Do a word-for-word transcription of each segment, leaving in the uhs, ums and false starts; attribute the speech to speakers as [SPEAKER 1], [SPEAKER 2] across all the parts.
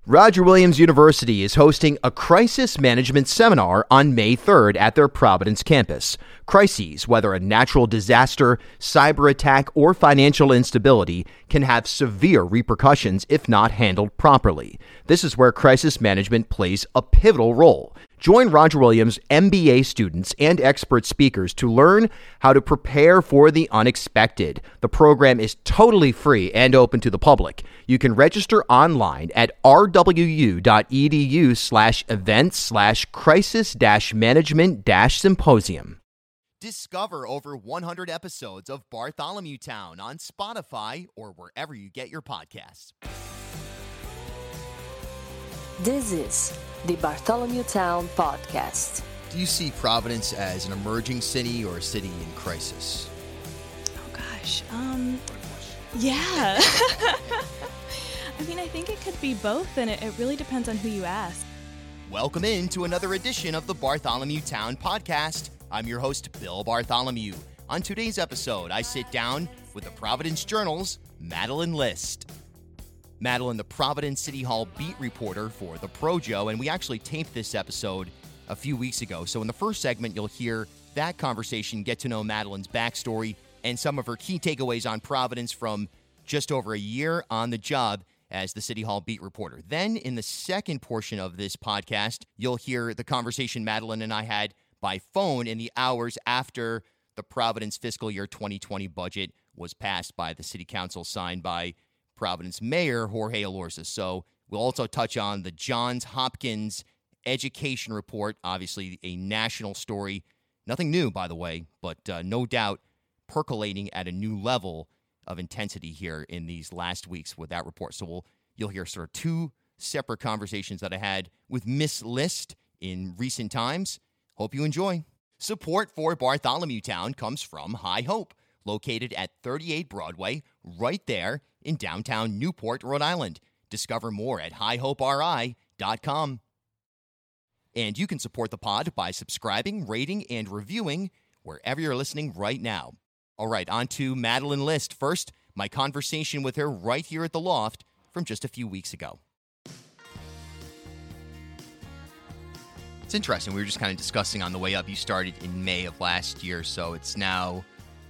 [SPEAKER 1] Roger Williams University is hosting a crisis management seminar on May third at their Providence campus. Crises, whether a natural disaster, cyber attack, or financial instability, can have severe repercussions if not handled properly. This is where crisis management plays a pivotal role. Join Roger Williams M B A students and expert speakers to learn how to prepare for the unexpected. The program is totally free and open to the public. You can register online at rwu.edu slash events slash crisis dash management dash symposium.
[SPEAKER 2] Discover over one hundred episodes of Bartholomew Town on Spotify or wherever you get your podcasts.
[SPEAKER 3] This is the Bartholomew Town Podcast.
[SPEAKER 2] Do you see Providence as an emerging city or a city in crisis?
[SPEAKER 4] Oh gosh, um, yeah. I mean, I think it could be both, and it, it really depends on who you ask.
[SPEAKER 2] Welcome in to another edition of the Bartholomew Town Podcast. I'm your host, Bill Bartholomew. On today's episode, I sit down with the Providence Journal's Madeline List. Madeline, the Providence City Hall beat reporter for the Projo, and we actually taped this episode a few weeks ago. So in the first segment, you'll hear that conversation, get to know Madeline's backstory, and some of her key takeaways on Providence from just over a year on the job as the City Hall beat reporter. Then in the second portion of this podcast, you'll hear the conversation Madeline and I had by phone in the hours after the Providence fiscal year twenty twenty budget was passed by the City Council, signed by Providence Mayor Jorge Elorza. So we'll also touch on the Johns Hopkins education report, obviously a national story. Nothing new, by the way, but uh, no doubt percolating at a new level of intensity here in these last weeks with that report. So we'll you'll hear sort of two separate conversations that I had with Miss List in recent times. Hope you enjoy. Support for Bartholomew Town comes from High Hope, located at thirty-eight Broadway, right there in downtown Newport, Rhode Island. Discover more at high hope r i dot com. And you can support the pod by subscribing, rating, and reviewing wherever you're listening right now. All right, on to Madeline List. First, my conversation with her right here at the Loft from just a few weeks ago. It's interesting. We were just kind of discussing on the way up. You started in May of last year, so it's now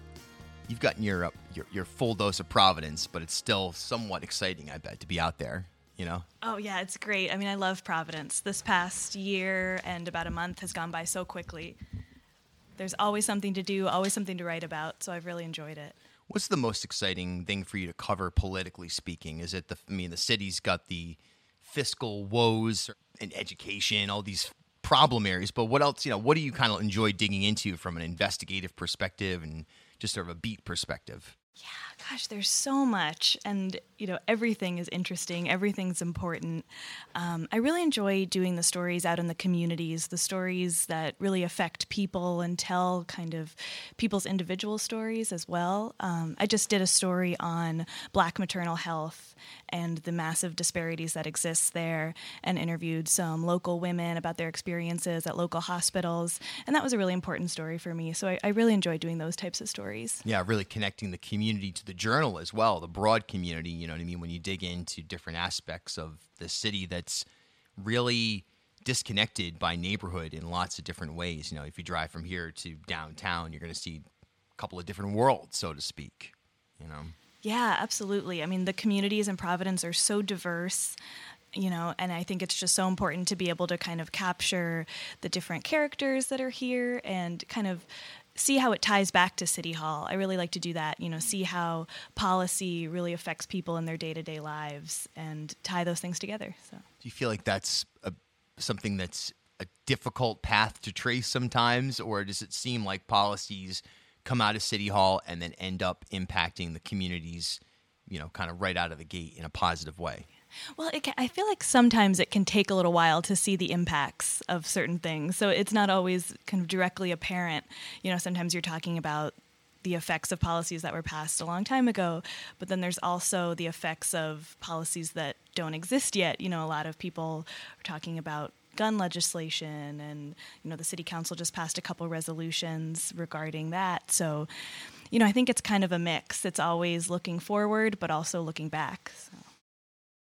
[SPEAKER 2] you've gotten your, uh, your your full dose of Providence, but it's still somewhat exciting, I bet, to be out there, you know?
[SPEAKER 4] Oh, yeah, it's great. I mean, I love Providence. This past year and about a month has gone by so quickly. There's always something to do, always something to write about, so I've really enjoyed it.
[SPEAKER 2] What's the most exciting thing for you to cover, politically speaking? Is it the, I mean, the city's got the fiscal woes and education, all these problem areas, but what else, you know, what do you kind of enjoy digging into from an investigative perspective and just sort of a beat perspective?
[SPEAKER 4] Yeah, gosh, there's so much, and, you know, everything is interesting, everything's important. Um, I really enjoy doing the stories out in the communities, the stories that really affect people and tell kind of people's individual stories as well. Um, I just did a story on Black maternal health and the massive disparities that exist there, and interviewed some local women about their experiences at local hospitals, and that was a really important story for me, so I, I really enjoy doing those types of stories.
[SPEAKER 2] Yeah, really connecting the community to the journal as well, the broad community, you know what I mean, when you dig into different aspects of the city that's really disconnected by neighborhood in lots of different ways. You know, if you drive from here to downtown, you're going to see a couple of different worlds, so to speak, you know?
[SPEAKER 4] Yeah, absolutely. I mean, the communities in Providence are so diverse, you know, and I think it's just so important to be able to kind of capture the different characters that are here and kind of see how it ties back to City Hall. I really like to do that, you know, see how policy really affects people in their day-to-day lives and tie those things together. So, do
[SPEAKER 2] you feel like that's a, something that's a difficult path to trace sometimes, or does it seem like policies come out of City Hall and then end up impacting the communities, you know, kind of right out of the gate in a positive way?
[SPEAKER 4] Well, it can, I feel like sometimes it can take a little while to see the impacts of certain things. So it's not always kind of directly apparent. You know, sometimes you're talking about the effects of policies that were passed a long time ago, but then there's also the effects of policies that don't exist yet. You know, a lot of people are talking about gun legislation, and, you know, the city council just passed a couple resolutions regarding that. So, you know, I think it's kind of a mix. It's always looking forward, but also looking back. So.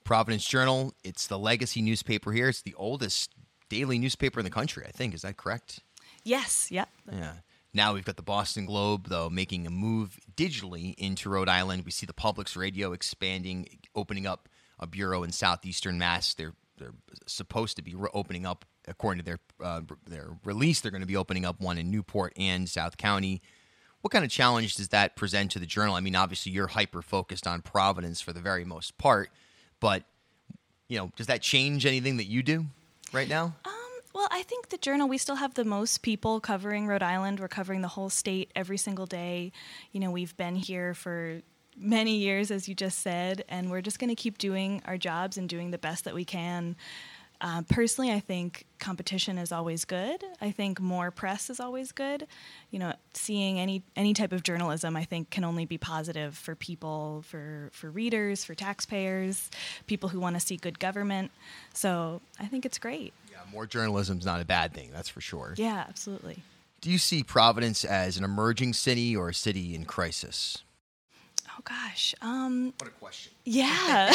[SPEAKER 2] Providence Journal, it's the legacy newspaper here. It's the oldest daily newspaper in the country, I think. Is that correct?
[SPEAKER 4] Yes, yep.
[SPEAKER 2] Yeah. Now we've got the Boston Globe, though, making a move digitally into Rhode Island. We see the Public's Radio expanding, opening up a bureau in southeastern Mass. They're they're supposed to be re- opening up, according to their uh, their release, they're going to be opening up one in Newport and South County. What kind of challenge does that present to the Journal? I mean, obviously you're hyper-focused on Providence for the very most part, but, you know, does that change anything that you do right now?
[SPEAKER 4] Um, well, I think the Journal, we still have the most people covering Rhode Island. We're covering the whole state every single day. You know, we've been here for many years, as you just said, and we're just going to keep doing our jobs and doing the best that we can. Uh, personally, I think competition is always good. I think more press is always good. You know, seeing any any type of journalism, I think, can only be positive for people, for, for readers, for taxpayers, people who want to see good government. So I think it's great.
[SPEAKER 2] Yeah, more journalism is not a bad thing, that's for sure.
[SPEAKER 4] Yeah, absolutely.
[SPEAKER 2] Do you see Providence as an emerging city or a city in crisis?
[SPEAKER 4] Oh, gosh. Um,
[SPEAKER 2] What a question.
[SPEAKER 4] Yeah.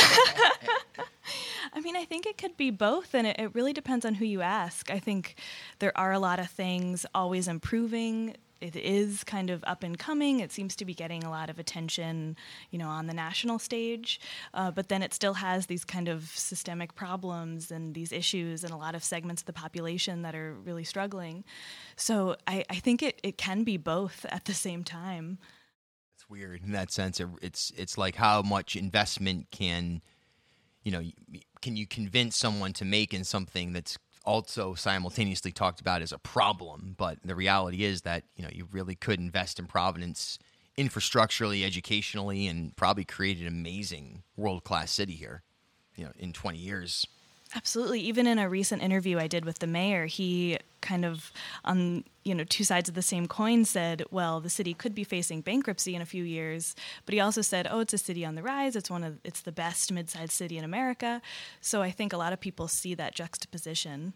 [SPEAKER 4] I mean, I think it could be both, and it, it really depends on who you ask. I think there are a lot of things always improving. It is kind of up and coming. It seems to be getting a lot of attention, you know, on the national stage. Uh, but then it still has these kind of systemic problems and these issues and a lot of segments of the population that are really struggling. So I, I think it, it can be both at the same time.
[SPEAKER 2] It's weird in that sense. It- It's it's like how much investment can, you know, can you convince someone to make in something that's also simultaneously talked about as a problem? But the reality is that, you know, you really could invest in Providence infrastructurally, educationally, and probably create an amazing world-class city here, you know, in twenty years.
[SPEAKER 4] Absolutely. Even in a recent interview I did with the mayor, he kind of, on you know, two sides of the same coin said, well, the city could be facing bankruptcy in a few years, but he also said, oh, it's a city on the rise. It's one of, it's the best mid-sized city in America. So I think a lot of people see that juxtaposition.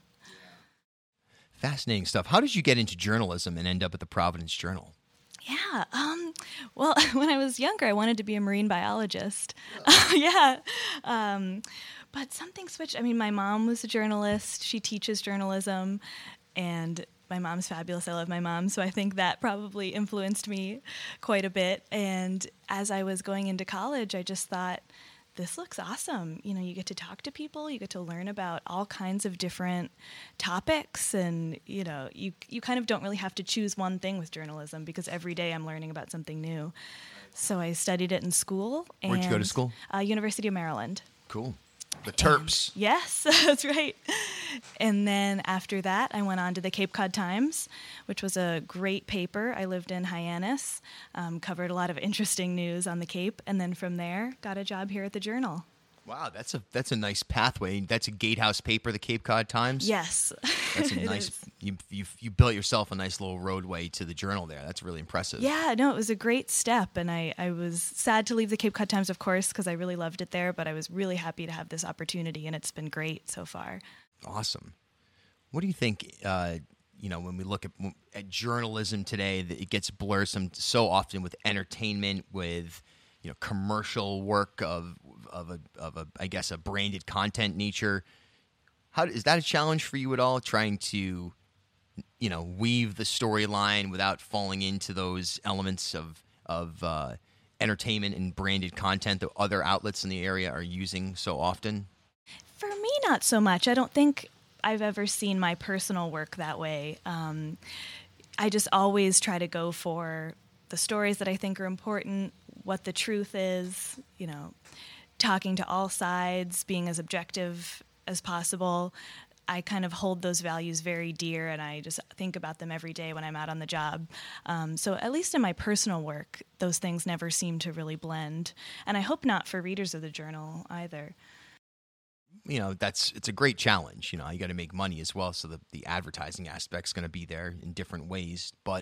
[SPEAKER 2] Fascinating stuff. How did you get into journalism and end up at the Providence Journal?
[SPEAKER 4] Yeah. Um, well, when I was younger, I wanted to be a marine biologist. yeah. Um, but something switched. I mean, my mom was a journalist. She teaches journalism, and my mom's fabulous. I love my mom, so I think that probably influenced me quite a bit. And as I was going into college, I just thought, this looks awesome. You know, you get to talk to people, you get to learn about all kinds of different topics, and, you know, you you kind of don't really have to choose one thing with journalism because every day I'm learning about something new. So I studied it in school. And,
[SPEAKER 2] Where'd you go to school?
[SPEAKER 4] Uh, University of Maryland.
[SPEAKER 2] Cool. The Terps.
[SPEAKER 4] And, yes, that's right. And then after that, I went on to the Cape Cod Times, which was a great paper. I lived in Hyannis, um, covered a lot of interesting news on the Cape, and then from there, got a job here at the Journal.
[SPEAKER 2] Wow, that's a that's a nice pathway. That's a gatehouse paper, the Cape Cod Times.
[SPEAKER 4] Yes.
[SPEAKER 2] That's a
[SPEAKER 4] It
[SPEAKER 2] nice.
[SPEAKER 4] is.
[SPEAKER 2] You you you built yourself a nice little roadway to the Journal there. That's really impressive.
[SPEAKER 4] Yeah, no, it was a great step, and I, I was sad to leave the Cape Cod Times, of course, because I really loved it there, but I was really happy to have this opportunity, and it's been great so far.
[SPEAKER 2] Awesome. What do you think? Uh, you know, when we look at at journalism today, that it gets blurred some so often with entertainment, with you know commercial work of of a of a I guess a branded content nature. How is that a challenge for you at all? Trying to you know weave the storyline without falling into those elements of of uh, entertainment and branded content that other outlets in the area are using so often.
[SPEAKER 4] For me, not so much. I don't think I've ever seen my personal work that way. Um, I just always try to go for the stories that I think are important, what the truth is, you know, talking to all sides, being as objective as possible. I kind of hold those values very dear, and I just think about them every day when I'm out on the job. Um, so at least in my personal work, those things never seem to really blend. And I hope not for readers of the Journal either.
[SPEAKER 2] You know, that's it's a great challenge. You know, you got to make money as well, so the the advertising aspect's going to be there in different ways. But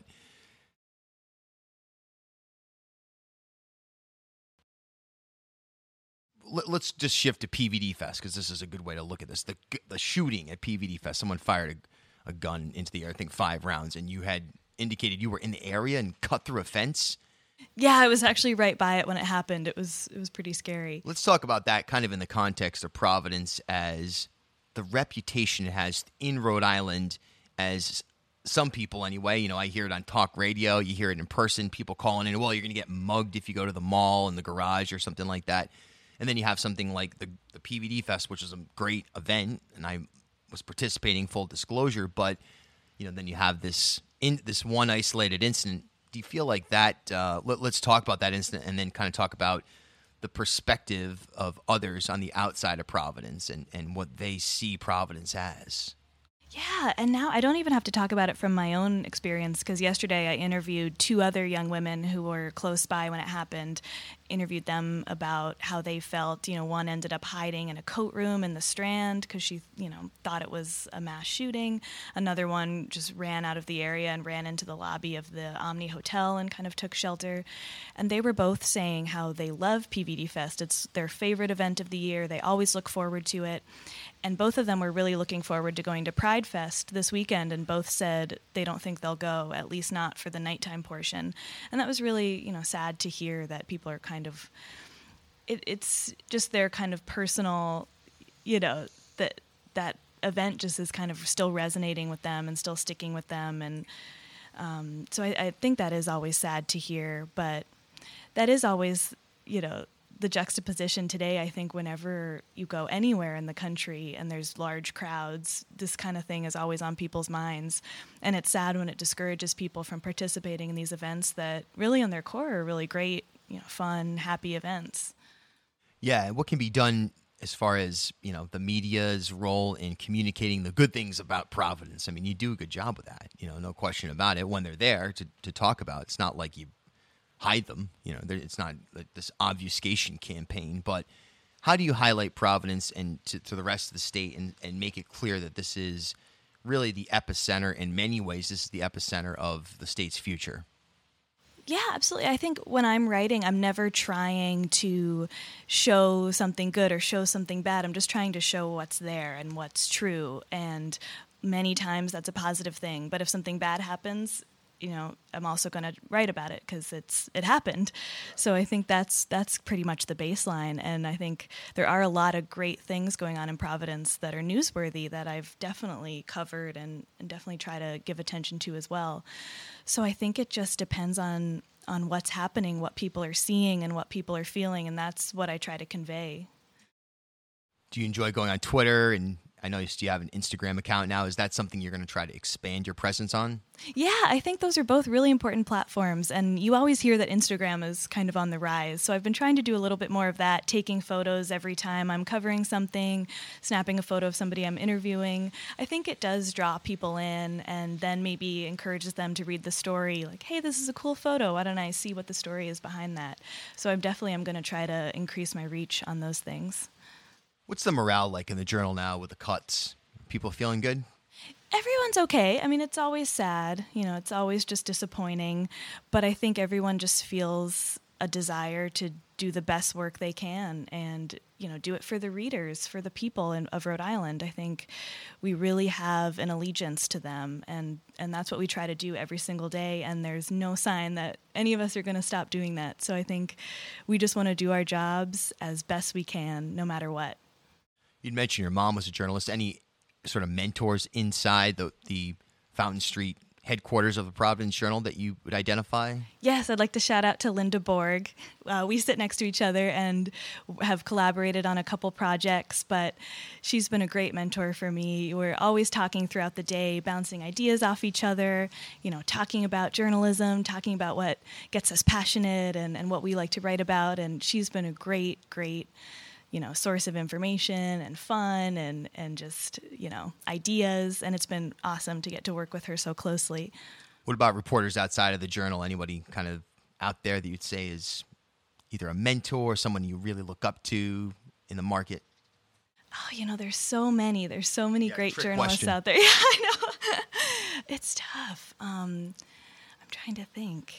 [SPEAKER 2] let, let's just shift to P V D Fest, because this is a good way to look at this. The the shooting at P V D Fest, someone fired a, a gun into the air, I think five rounds, and you had indicated you were in the area and cut through a fence.
[SPEAKER 4] Yeah, I was actually right by it when it happened. It was it was pretty scary.
[SPEAKER 2] Let's talk about that kind of in the context of Providence as the reputation it has in Rhode Island as some people anyway. You know, I hear it on talk radio. You hear it in person. People calling in, well, you're going to get mugged if you go to the mall in the garage or something like that. And then you have something like the, the P V D Fest, which is a great event, and I was participating, full disclosure. But, you know, then you have this in this one isolated incident. Do you feel like that, uh, let, let's talk about that incident and then kind of talk about the perspective of others on the outside of Providence and, and what they see Providence as?
[SPEAKER 4] Yeah, and now I don't even have to talk about it from my own experience, because yesterday I interviewed two other young women who were close by when it happened, interviewed them about how they felt. You know, one ended up hiding in a coat room in the Strand because she, you know, thought it was a mass shooting. Another one just ran out of the area and ran into the lobby of the Omni Hotel and kind of took shelter. And they were both saying how they love P V D Fest. It's their favorite event of the year. They always look forward to it. And both of them were really looking forward to going to Pride Fest this weekend, and both said they don't think they'll go, at least not for the nighttime portion. And that was really, you know, sad to hear that people are kind of, it, it's just their kind of personal, you know, that that event just is kind of still resonating with them and still sticking with them. And um, so I, I think that is always sad to hear, but that is always, you know, the juxtaposition today. I think whenever you go anywhere in the country and there's large crowds, this kind of thing is always on people's minds. And it's sad when it discourages people from participating in these events that really on their core are really great, you know, fun, happy events.
[SPEAKER 2] Yeah, what can be done as far as, you know, the media's role in communicating the good things about Providence? I mean, you do a good job with that, you know, no question about it when they're there to, to talk about. It's not like you hide them, you know, it's not like this obfuscation campaign, but how do you highlight Providence and to, to the rest of the state and, and make it clear that this is really the epicenter? In many ways, this is the epicenter of the state's future.
[SPEAKER 4] Yeah, absolutely. I think when I'm writing, I'm never trying to show something good or show something bad. I'm just trying to show what's there and what's true. And many times that's a positive thing. But if something bad happens, you know, I'm also going to write about it because it's it happened. So I think that's that's pretty much the baseline. And I think there are a lot of great things going on in Providence that are newsworthy that I've definitely covered and, and definitely try to give attention to as well. So I think it just depends on on what's happening, what people are seeing, and what people are feeling, and that's what I try to convey.
[SPEAKER 2] Do you enjoy going on Twitter? And I noticed you have an Instagram account now. Is that something you're going to try to expand your presence on?
[SPEAKER 4] Yeah, I think those are both really important platforms. And you always hear that Instagram is kind of on the rise. So I've been trying to do a little bit more of that, taking photos every time I'm covering something, snapping a photo of somebody I'm interviewing. I think it does draw people in and then maybe encourages them to read the story. Like, hey, this is a cool photo. Why don't I see what the story is behind that? So I'm definitely I'm going to try to increase my reach on those things.
[SPEAKER 2] What's the morale like in the Journal now with the cuts? People feeling good?
[SPEAKER 4] Everyone's okay. I mean, it's always sad. You know, it's always just disappointing. But I think everyone just feels a desire to do the best work they can and, you know, do it for the readers, for the people in, of Rhode Island. I think we really have an allegiance to them. And, and that's what we try to do every single day. And there's no sign that any of us are going to stop doing that. So I think we just want to do our jobs as best we can, no matter what.
[SPEAKER 2] You'd mentioned your mom was a journalist. Any sort of mentors inside the, the Fountain Street headquarters of the Providence Journal that you would identify?
[SPEAKER 4] Yes, I'd like to shout out to Linda Borg. Uh, we sit next to each other and have collaborated on a couple projects, but she's been a great mentor for me. We're always talking throughout the day, bouncing ideas off each other, you know, talking about journalism, talking about what gets us passionate and, and what we like to write about. And she's been a great, great you know, source of information and fun and, and just, you know, ideas. And it's been awesome to get to work with her so closely.
[SPEAKER 2] What about reporters outside of the Journal? Anybody kind of out there that you'd say is either a mentor or someone you really look up to in the market?
[SPEAKER 4] Oh, you know, there's so many. There's so many
[SPEAKER 2] yeah,
[SPEAKER 4] great journalists
[SPEAKER 2] question.
[SPEAKER 4] out there. Yeah, I know. It's tough. Um, I'm trying to think.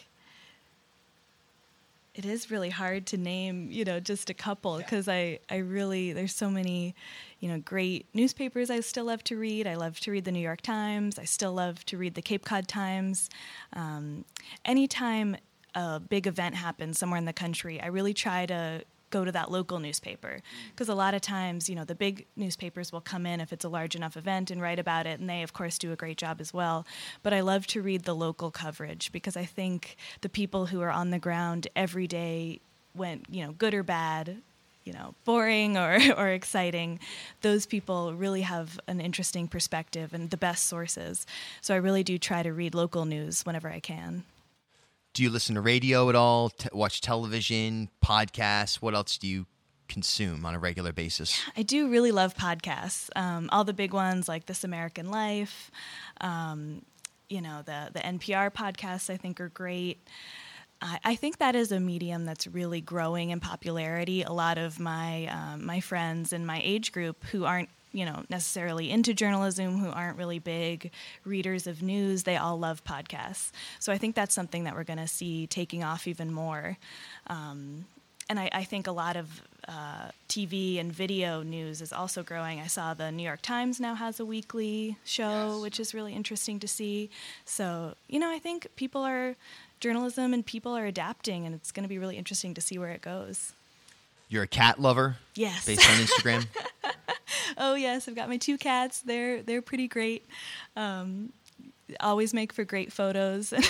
[SPEAKER 4] It is really hard to name, you know, just a couple because I, I really, there's so many, you know, great newspapers I still love to read. I love to read the New York Times. I still love to read the Cape Cod Times. Um, anytime a big event happens somewhere in the country, I really try to go to that local newspaper, because a lot of times, you know, the big newspapers will come in if it's a large enough event and write about it, and they of course do a great job as well. But I love to read the local coverage, because I think the people who are on the ground every day, when, you know, good or bad, you know, boring or, or exciting, those people really have an interesting perspective and the best sources. So I really do try to read local news whenever I can.
[SPEAKER 2] Do you listen to radio at all? T- watch television, podcasts? What else do you consume on a regular basis?
[SPEAKER 4] I do really love podcasts. Um, all the big ones like This American Life, um, you know, the the N P R podcasts I think are great. I, I think that is a medium that's really growing in popularity. A lot of my um, my friends in my age group who aren't, you know, necessarily into journalism, who aren't really big readers of news, they all love podcasts. So I think that's something that we're going to see taking off even more. Um, and I, I think a lot of uh, T V and video news is also growing. I saw the New York Times now has a weekly show, yes, which is really interesting to see. So, you know, I think people are, journalism and people are adapting, and it's going to be really interesting to see where it goes.
[SPEAKER 2] You're a cat lover?
[SPEAKER 4] Yes.
[SPEAKER 2] Based on Instagram?
[SPEAKER 4] Oh, yes. I've got my two cats. They're they're pretty great. Um, always make for great photos. A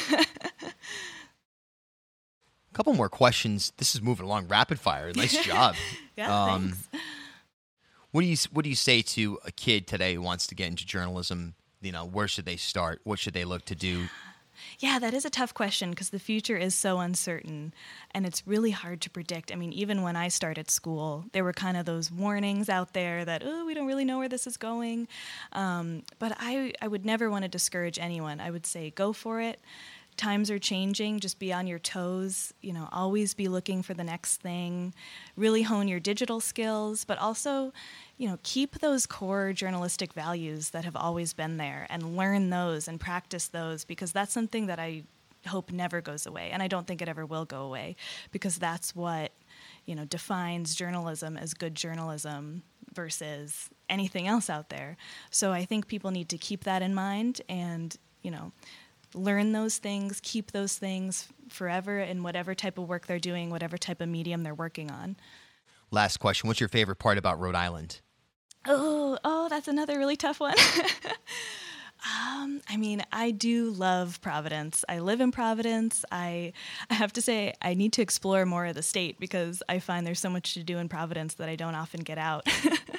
[SPEAKER 2] couple more questions. This is moving along rapid fire. Nice job.
[SPEAKER 4] Yeah, um, thanks.
[SPEAKER 2] What do you What do you say to a kid today who wants to get into journalism? You know, where should they start? What should they look to do?
[SPEAKER 4] Yeah, that is a tough question, because the future is so uncertain, and it's really hard to predict. I mean, even when I started school, there were kind of those warnings out there that, oh, we don't really know where this is going. Um, but I, I would never want to discourage anyone. I would say go for it. Times are changing. Just be on your toes. You know, always be looking for the next thing. Really hone your digital skills, but also, you know, keep those core journalistic values that have always been there and learn those and practice those, because that's something that I hope never goes away. And I don't think it ever will go away, because that's what, you know, defines journalism as good journalism versus anything else out there. So I think people need to keep that in mind and, you know, learn those things, keep those things forever in whatever type of work they're doing, whatever type of medium they're working on.
[SPEAKER 2] Last question. What's your favorite part about Rhode Island?
[SPEAKER 4] Oh, oh, that's another really tough one. um, I mean, I do love Providence. I live in Providence. I, I have to say, I need to explore more of the state, because I find there's so much to do in Providence that I don't often get out.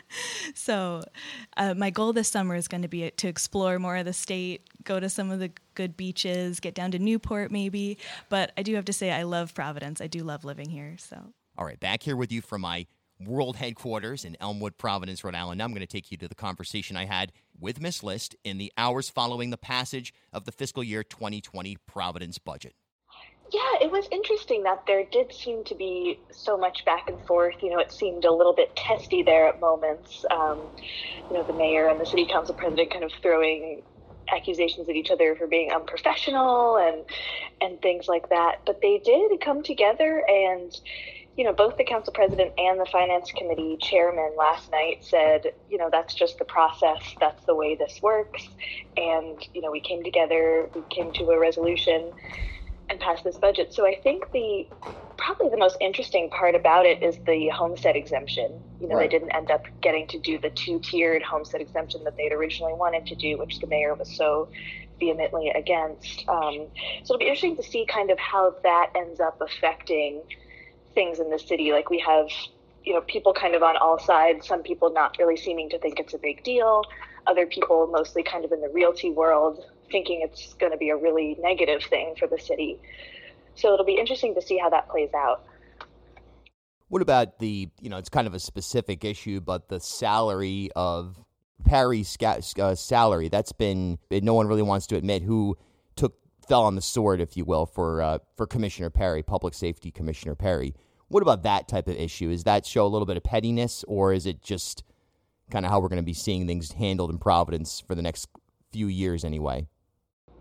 [SPEAKER 4] So uh, my goal this summer is going to be to explore more of the state, go to some of the good beaches, get down to Newport maybe. But I do have to say, I love Providence. I do love living here. So.
[SPEAKER 2] All right, back here with you from my world headquarters in Elmwood, Providence, Rhode Island. Now I'm going to take you to the conversation I had with Miss List in the hours following the passage of the fiscal year twenty twenty Providence budget.
[SPEAKER 5] Yeah, it was interesting that there did seem to be so much back and forth. You know, it seemed a little bit testy there at moments. Um, you know, the mayor and the city council president kind of throwing accusations at each other for being unprofessional and and things like that. But they did come together, and you know, both the council president and the finance committee chairman last night said, you know, that's just the process. That's the way this works. And, you know, we came together, we came to a resolution and passed this budget. So I think the probably the most interesting part about it is the homestead exemption. You know, right. They didn't end up getting to do the two-tiered homestead exemption that they'd originally wanted to do, which the mayor was so vehemently against. Um, so it'll be interesting to see kind of how that ends up affecting things in the city. Like we have, you know, people kind of on all sides, some people not really seeming to think it's a big deal, other people mostly kind of in the realty world thinking it's going to be a really negative thing for the city. So it'll be interesting to see how that plays out.
[SPEAKER 2] What about the, you know, it's kind of a specific issue, but the salary of Perry's uh, salary, that's been, no one really wants to admit who took, fell on the sword, if you will, for uh, for Commissioner Perry, Public Safety Commissioner Perry. What about that type of issue? Does that show a little bit of pettiness, or is it just kind of how we're going to be seeing things handled in Providence for the next few years anyway?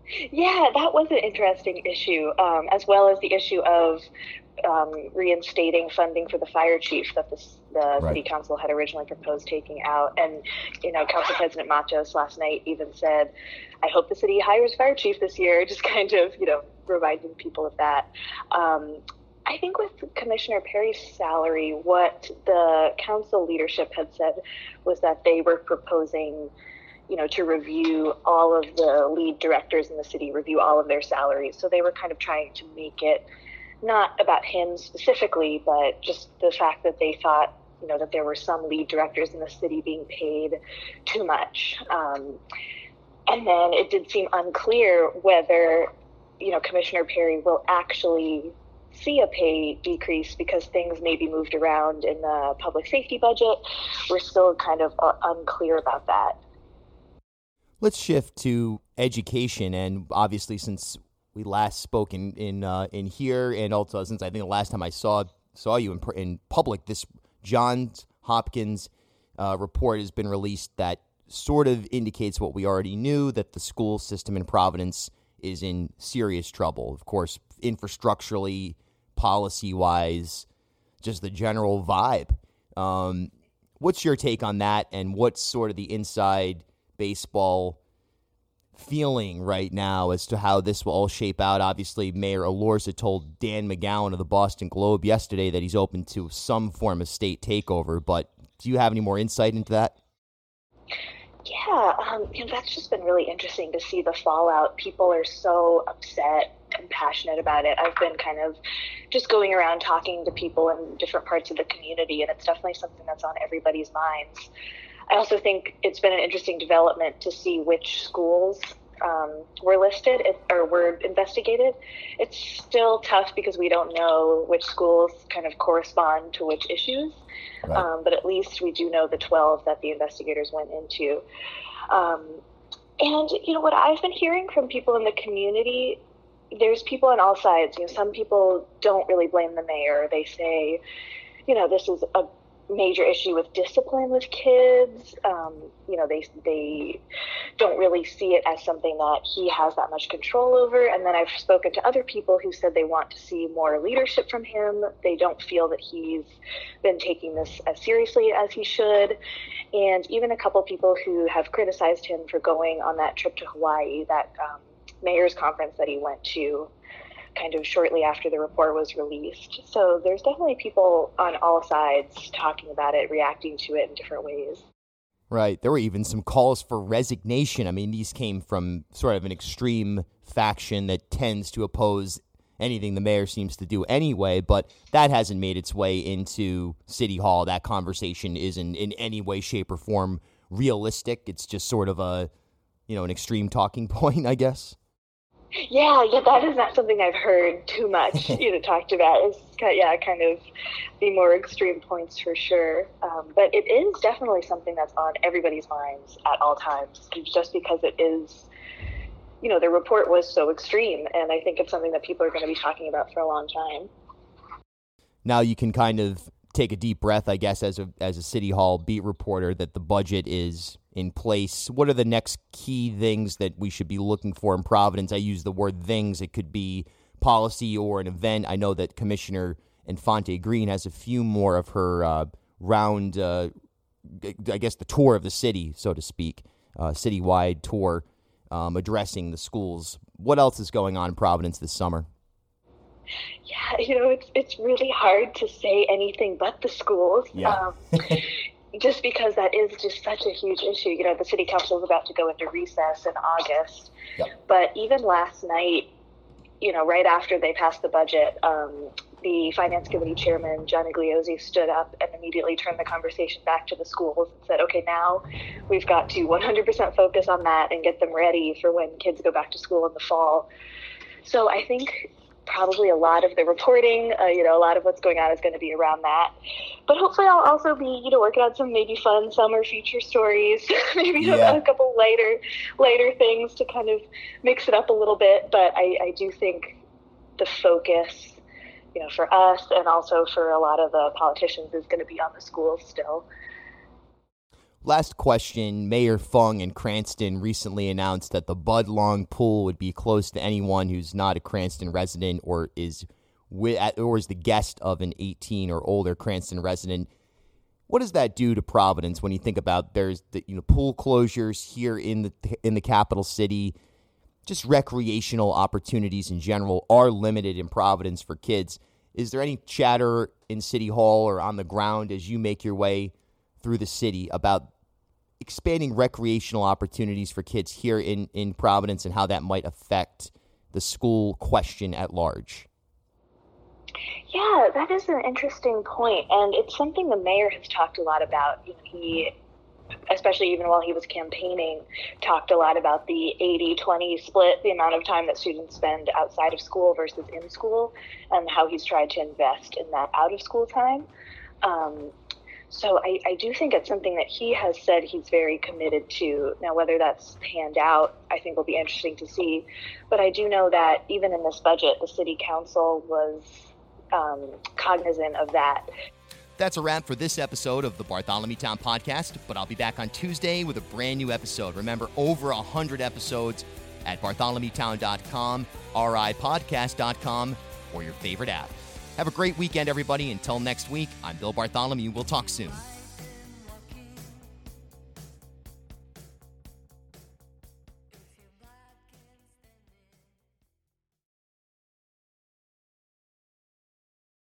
[SPEAKER 5] Yeah, that was an interesting issue, um, as well as the issue of um, reinstating funding for the fire chief that the, the
[SPEAKER 1] Right.
[SPEAKER 5] city council had originally proposed taking out. And, you know, Council President Matos last night even said, I hope the city hires fire chief this year, just kind of, you know, reminding people of that. Um, I think with Commissioner Perry's salary, what the council leadership had said was that they were proposing, you know, to review all of the lead directors in the city, review all of their salaries. So they were kind of trying to make it not about him specifically, but just the fact that they thought, you know, that there were some lead directors in the city being paid too much. Um, and then it did seem unclear whether, you know, Commissioner Perry will actually see a pay decrease because things may be moved around in the public safety budget. We're still kind of uh, unclear about that.
[SPEAKER 1] Let's shift to education, and obviously since we last spoke in in, uh, in here, and also since I think the last time I saw saw you in, in public, this Johns Hopkins uh, report has been released that sort of indicates what we already knew, that the school system in Providence is in serious trouble. Of course, infrastructurally, policy-wise, just the general vibe. Um, what's your take on that, and what's sort of the inside baseball feeling right now as to how this will all shape out? Obviously, Mayor Elorza told Dan McGowan of the Boston Globe yesterday that he's open to some form of state takeover, but do you have any more insight into that?
[SPEAKER 5] Yeah, um, you know, that's just been really interesting to see the fallout. People are so upset and passionate about it. I've been kind of just going around talking to people in different parts of the community, and it's definitely something that's on everybody's minds. I also think it's been an interesting development to see which schools um, were listed or were investigated. It's still tough because we don't know which schools kind of correspond to which issues. Right. Um, but at least we do know the twelve that the investigators went into. Um, and, you know, what I've been hearing from people in the community, there's people on all sides. You know, some people don't really blame the mayor. They say, you know, this is a major issue with discipline with kids. Um, you know, they they don't really see it as something that he has that much control over. And then I've spoken to other people who said they want to see more leadership from him. They don't feel that he's been taking this as seriously as he should. And even a couple people who have criticized him for going on that trip to Hawaii, that um, mayor's conference that he went to kind of shortly after the report was released. So there's definitely people on all sides talking about it, reacting to it in different ways.
[SPEAKER 1] Right. There were even some calls for resignation. I mean, these came from sort of an extreme faction that tends to oppose anything the mayor seems to do anyway, but that hasn't made its way into City Hall. That conversation isn't in any way, shape, or form realistic. It's just sort of a, you know, an extreme talking point, I guess.
[SPEAKER 5] Yeah, yeah, that is not something I've heard too much, you know, talked about. It's kind, yeah, kind of the more extreme points for sure. Um, but it is definitely something that's on everybody's minds at all times, just because it is, you know, the report was so extreme, and I think it's something that people are going to be talking about for a long time.
[SPEAKER 1] Now you can kind of take a deep breath, I guess, as a as a City Hall beat reporter, that the budget is in place. What are the next key things that we should be looking for in Providence? I use the word things. It could be policy or an event. I know that Commissioner Infante Green has a few more of her uh, round, uh, I guess, the tour of the city, so to speak, uh, citywide tour um, addressing the schools. What else is going on in Providence this summer?
[SPEAKER 5] Yeah, you know, it's it's really hard to say anything but the schools.
[SPEAKER 1] Yeah.
[SPEAKER 5] Um, just because that is just such a huge issue. You know, the city council is about to go into recess in August. Yep. But even last night, you know, right after they passed the budget, um, the Finance Committee Chairman, John Igliozzi, stood up and immediately turned the conversation back to the schools and said, okay, now we've got to one hundred percent focus on that and get them ready for when kids go back to school in the fall. So I think probably a lot of the reporting, uh, you know, a lot of what's going on is going to be around that. But hopefully I'll also be, you know, working on some maybe fun summer feature stories, maybe
[SPEAKER 1] yeah.
[SPEAKER 5] a couple lighter, lighter things to kind of mix it up a little bit. But I, I do think the focus, you know, for us and also for a lot of the politicians is going to be on the schools still.
[SPEAKER 1] Last question. Mayor Fung in Cranston recently announced that the Bud Long pool would be closed to anyone who's not a Cranston resident or is with, or is the guest of an eighteen or older Cranston resident. What does that do to Providence when you think about there's the you know pool closures here in the in the capital city? Just recreational opportunities in general are limited in Providence for kids. Is there any chatter in City Hall or on the ground as you make your way through the city about expanding recreational opportunities for kids here in, in Providence and how that might affect the school question at large?
[SPEAKER 5] Yeah, that is an interesting point, and it's something the mayor has talked a lot about. You know, he, especially even while he was campaigning, talked a lot about the eighty twenty split, the amount of time that students spend outside of school versus in school, and how he's tried to invest in that out-of-school time. Um, So I, I do think it's something that he has said he's very committed to. Now, whether that's panned out, I think will be interesting to see. But I do know that even in this budget, the city council was um, cognizant of that.
[SPEAKER 2] That's a wrap for this episode of the Bartholomew Town Podcast, but I'll be back on Tuesday with a brand new episode. Remember, over one hundred episodes at bartholomew town dot com, r i podcast dot com, or your favorite app. Have a great weekend, everybody. Until next week, I'm Bill Bartholomew. We'll talk soon.